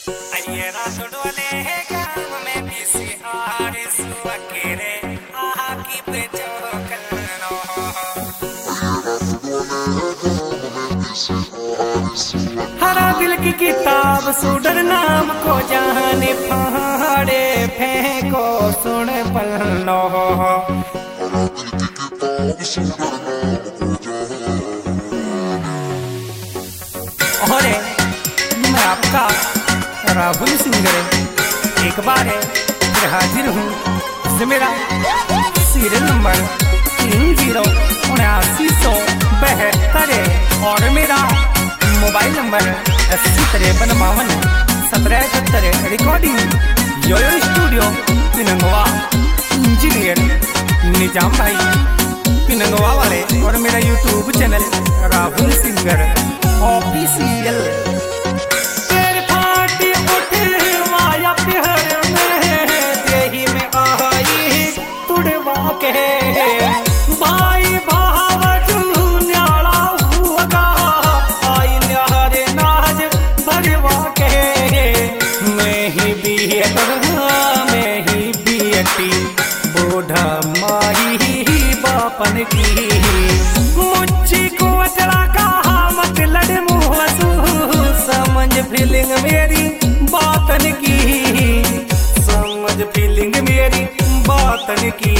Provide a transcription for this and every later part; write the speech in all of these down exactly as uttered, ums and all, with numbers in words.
आइए रात डोले है काम में पीसी आर सुअकेरे आहा की पे चौकनो हरा दिल की किताब सुडर नाम को जाने फाड़े फेंको सुन पलनो और मैं आपका राहुल सिंगर एक बार है फिर हाजिर हूँ से मेरा सीरियल नंबर तीन जीरो उन्यासी सौ बहत्तर और मेरा मोबाइल नंबर अस्सी तिरपन बावन सत्रह इकहत्तर recording yo yo studio Pinangwa engineer Nizam भाई पिनंगवा वाले और मेरा YouTube channel Rahul singer official. भाई भाव न्याला हुआ आई न्यारे नाज भरवा के मैं ही बियत मैं ही बियती बूढ़ा माही बापन की मुझी को अचड़ा कहा मत लड़ मुँह समझ फीलिंग मेरी बातन की समझ फीलिंग मेरी बातन की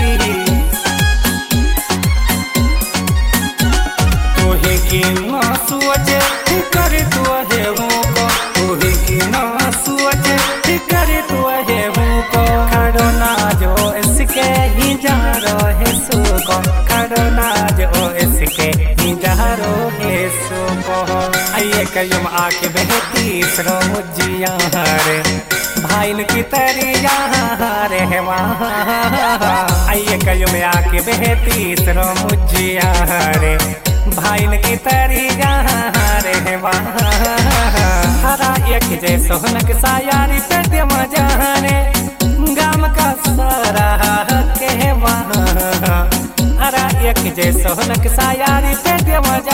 की ना सोचे कर तो है वो को तोहे की ना सोचे कर तो है वो को खड़ो ना जो इसके ही जा रहे सो को खड़ो ना जो इसके ही जा रहे सो को आइए कयुम आके बहती सरो मुझिया रे भाईन की तरिया रे वहाँ आइए कयुम आके बहती सरो मुझिया रे भाईन की तरिया रे वहाँ हरा एक जैसो नक सायारी पे दे मजाने गाम का सारा के वहाँ हरा एक जैसो नक सायारी पे दे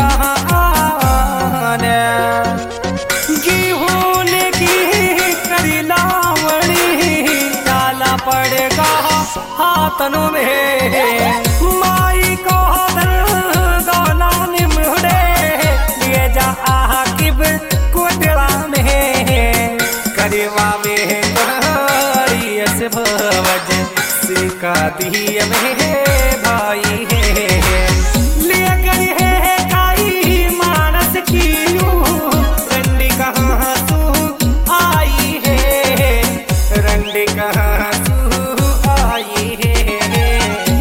मजाने गेहूं की करी लावणी डाला पड़ेगा हाथनों में माई को भवज सिका दिए में भाई है लेकर है काई मानस की रंडी कहाँ तू आई है रंडी कहाँ तू आई है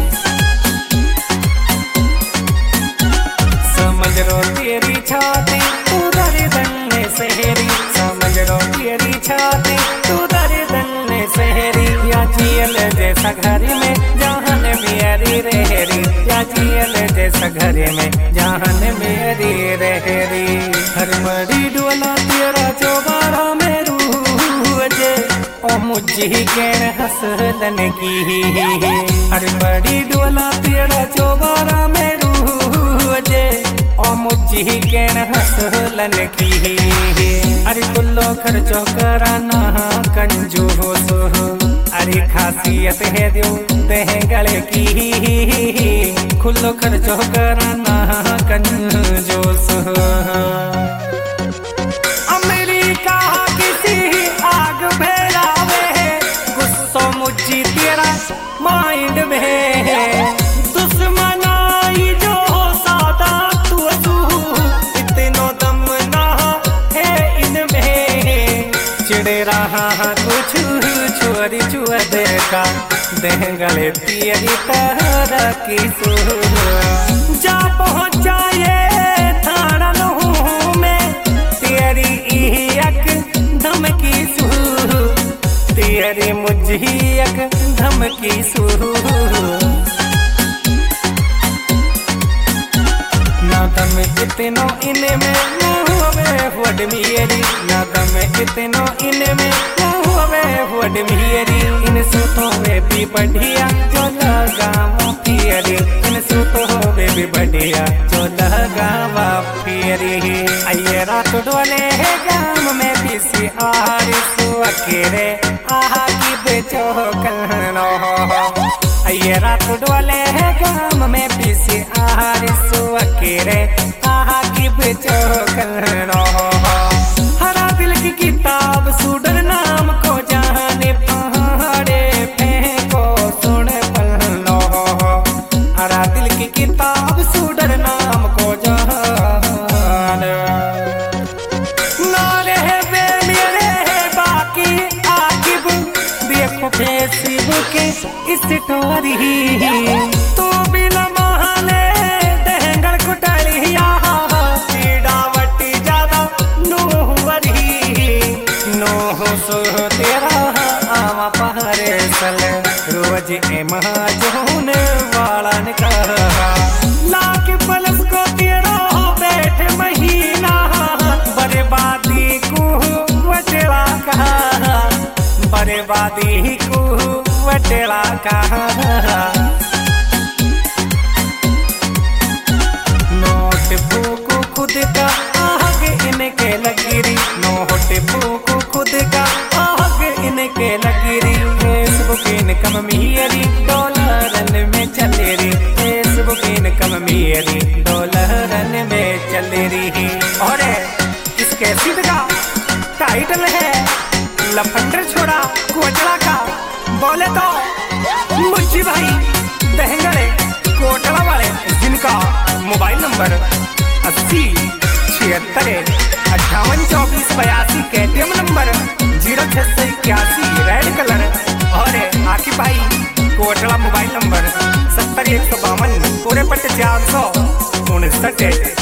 समझ रो तेरी छाती उधर दन्ने सहरी समझ रो तेरी छाती उधर दन्ने सहरी या जियल जैसा घर में जहान मेरी रहरी या जियल जैसा घर में जहान मेरी रहरी हर मड़ी डोला तेरा चौबारा में रूजे ओ मुझी केण हसलन की हर मड़ी डोला तेरा चौबारा में रूजे ओ मुझी केण हसलन की अरे कुल्लो खर्चो कराना कंजूस अरे खासियत है दो गले की खुल्लो खर्चो कराना कंजूस अमेरिका किसी आग फैलावे गुस्सो मुझी तेरा माइंड में दुश्मनाई जो सादा तू इतनो दम ना है इनमें चिड़े रहा कुछ छोरी छुअद का देंगले तेरी तरह की सुर जा पहुँचाए थाना लहू में तेरी एक धमकी सुर तेरी मुझी एक धमकी सुर ना दम इतनो इने में वड मेरी ना दम इतनो इने में वड मेरी इन सुतों में भी बढ़िया जो लगा फिरी इन सुतों में भी बढ़िया जो लगा फिरी आइए रात डोले है गाम में पीसी आर सुअकेरे आहा की बेचो कनो ये रात डोले है गाम में पीसी आर सुअकेरे आहा की बेचो कनो हरा दिल की किताब सुडर नाम को जाने पहाड़े फेंको सुन पल्लो हरा दिल की किताब सुडर नाम को जान नारे बे मेरे बाकी आकिब देखो फेसबुक के स्टोरी तू बिना महाने दहंगल कुटलिया सीडावटी ज्यादा नोहवरी नोह सो तेरा आवा पहरे सल रोज एमा जोन वाला ने कहा लाख पलस को तेरा बैठ महीना बर्बादी को वटेला कहा बर्बादी को वटेला कहा नोट फूको खुद का आगे इनके लकीरी नोट फूको खुद का आगे इनके लकीरी फेसबुक इनकम मेरी डॉलरन में चले रही फेसबुक इनकम मेरी डॉलरन में चले रही और इसके सीध का टाइटल है लफंडर छोड़ा कोटला का बोले तो मुझी भाई दहंगड़े कोटला वाले जिनका मोबाइल नंबर अस्सी छिहत्तर अट्ठावन चौबीस बयासी केटीएम नंबर जीरो छह सौ इक्यासी रेड कलर और आकी भाई कोटला मोबाइल नंबर सत्तर एक सौ बावन पूरे पट्टे चार सौ उनसठ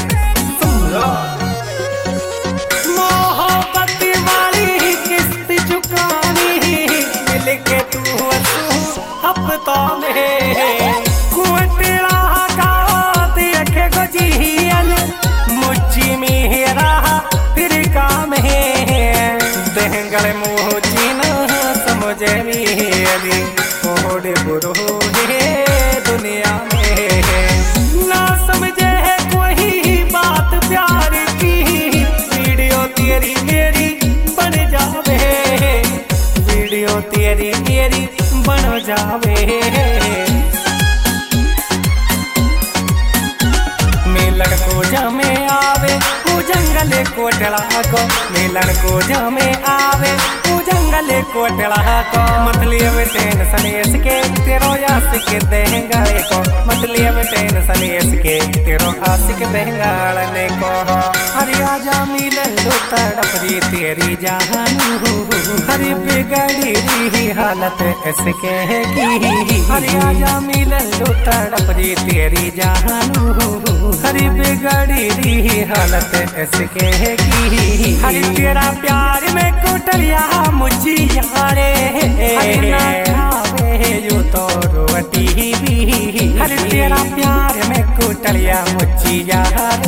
मोहब्बत वाली किस्त चुकानी मिल के तू हफ्ता में कोटला का देखे को जियल मुझी मेरा फिर काम है दहंगल मुझी न समझे मेरी ओढ़ बुरो है दुनिया में ना समझे कोई बात प्यार की वीडियो तेरी मेरी बन जावे वीडियो तेरी मेरी बन जावे मिलन को जमे आवे वो जंगल कोटला को मिलन को जमे आवे वो जंगल कोटला को मतलब टेंशन इसके तेरो आशिक दहंगाले को मतलब टेंशन इसके तेरो आशिक दहंगाले को हरी आजा मिलन लो तड़परी तेरी जहानू हरी बिगड़ी रही हालत इसके की हरी आजा मिलन लो तड़परी तेरी जहानू हरी बिगड़ी रही हालत इसके की हरी तेरा प्यार में कोटलिया मुझी यारे हरी ना खावे यू तो रोटी भी हरी तेरा प्यार में कोटलिया मुझी यार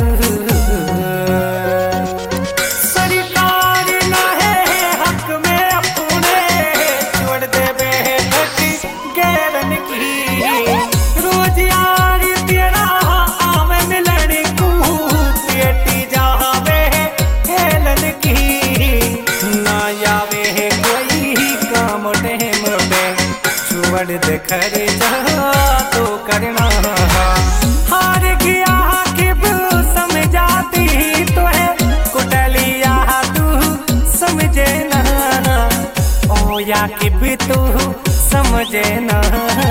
सरकार ना है हक में अपने छोड़ दे बेटी गैरन की रोज यार तेरा आवे मिलन को बेटी जावे हेलन की ना आवे कोई काम टेम पे छोड़ दे खरे जा तो करना हार गया कि समझाती तो है कुटलिया तू समझे ना ओ या कि भी तू समझे ना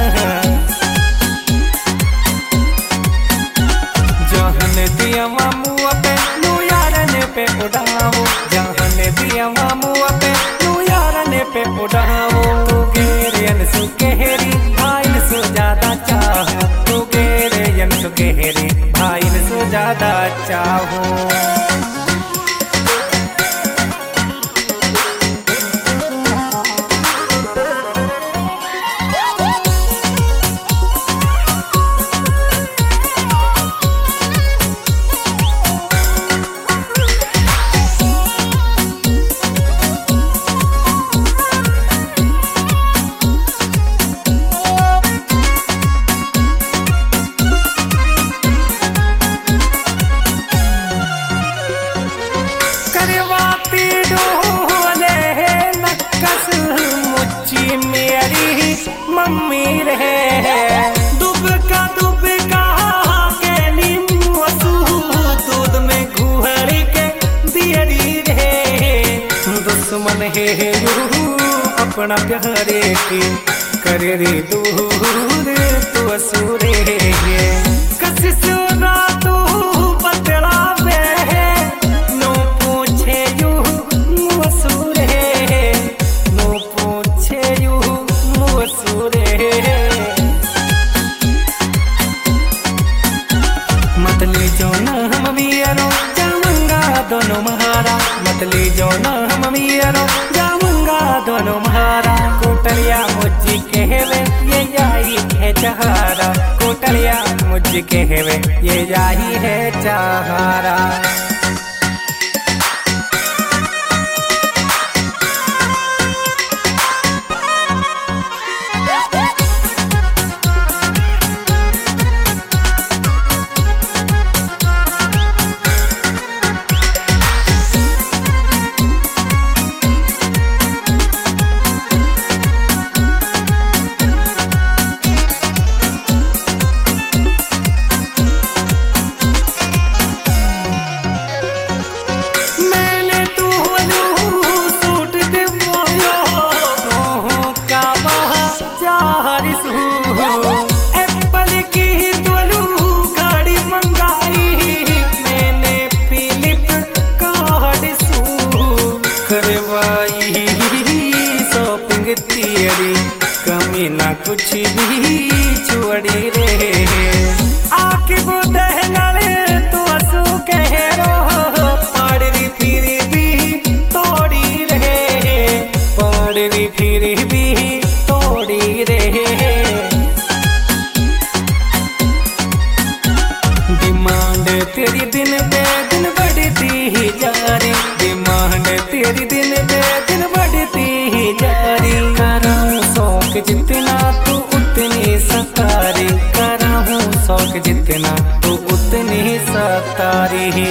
जहन दिया मामू पे नू यारन पे उड़ावो जहन दिया मामू पे नू यारन पे उड़ावो तू गेरियन सुकेरी भाई सु ज्यादा चाह तू गेरियन सुकेरी भाई सु ज्यादा चाहो मम्मी रे दुबका दुबका के नींबू असू दूध में घुहड़ के दियरी रे दुश्मन है यू अपना प्यारे की करे रे दूर तू असुरे कशिश ना तू बतला में नो पूछे यू मुसुरे नो पूछे यू मुसुरे मत ले जो ना हम मियारो जाऊंगा दोनों महारा मत ले जो ना हम मियारो जाऊंगा दोनों महारा कोटलिया मुझी कहवे ये जाई है चाहारा कोटलिया मुझी कहवे ये जाई है चाहारा एप्पल की तोलू गाड़ी मंगाई मैंने फिलिप कार्ड सू करवाई शॉपिंग तियरी कमी ना कुछ भी छोड़ी रे आके वो दहनाले तो असू कह रो पाड़ी फिर भी तोड़ी रे पाड़ी फिर भी तोड़ी रे डिमांड तेरी दिन पे दिन बढ़ती ही जा रही डिमांड तेरी दिन पे दिन बढ़ती ही जा रही कराऊं शौक जितना तू उतनी सतारी कराऊं शौक जितना तू उतनी सतारी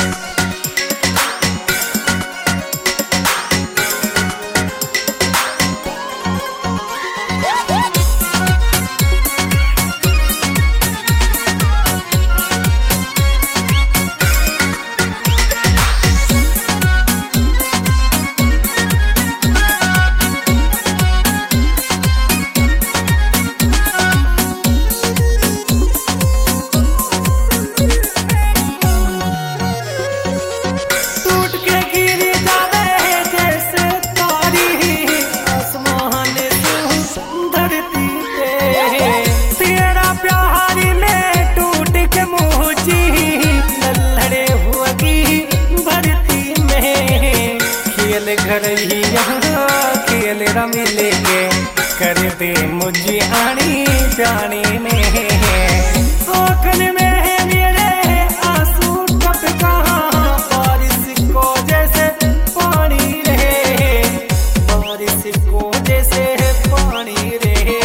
घर ही यहाँ खेल रमी लेके कर दे मुझे आनी जाने में आँखन में मेरे आंसू टपका बारिश को जैसे पानी रहे बारिश को जैसे पानी रहे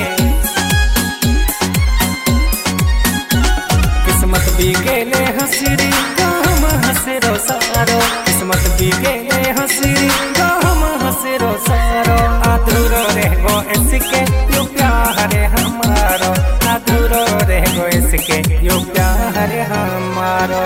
किस्मत भी गेले हंसरी काम हंसरो सारो किस्मत भी गेले हंसरी काम हंसरो सारो अधूरो रह गो इसके यो प्यार हमारो अधूरो रह गो इसके यो प्यार हमारो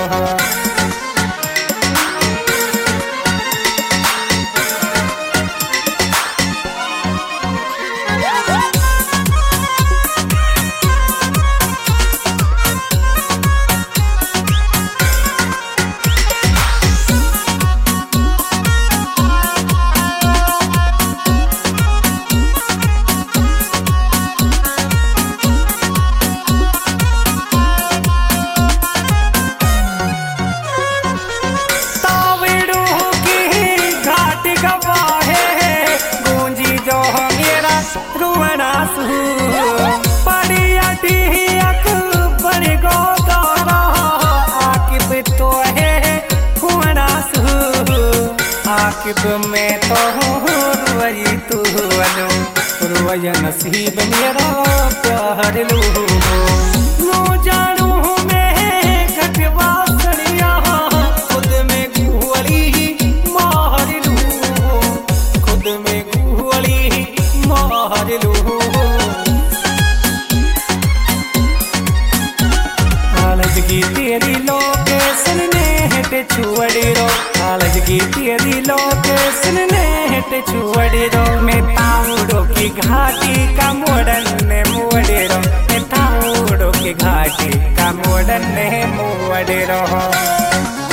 आकिब में तो रुवई तू अलो रुवई नसीब मेरा प्यार लो नो जानू मैं घटवा सड़िया खुद में गुहली मार लू खुद में गुहली मार लू की तेरी लोकेशन नेट छुअड़ेरो मैं ताउड़ो की घाटी का मोड़न ने मोड़ेरो मैं ताउड़ो की घाटी का मोड़न ने मोड़ेरो।